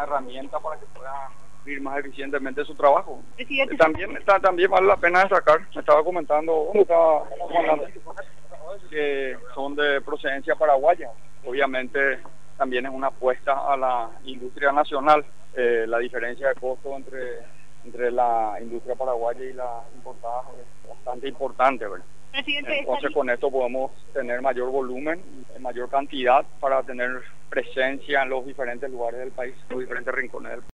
herramienta para que puedan ir más eficientemente su trabajo. Presidente, También vale la pena destacar, me estaba comentando, que son de procedencia paraguaya. Obviamente también es una apuesta a la industria nacional. La diferencia de costo entre la industria paraguaya y la importada es bastante importante, ¿verdad? presidente, Entonces con esto podemos tener mayor volumen, mayor cantidad para tener presencia en los diferentes lugares del país, en los diferentes rincones del país.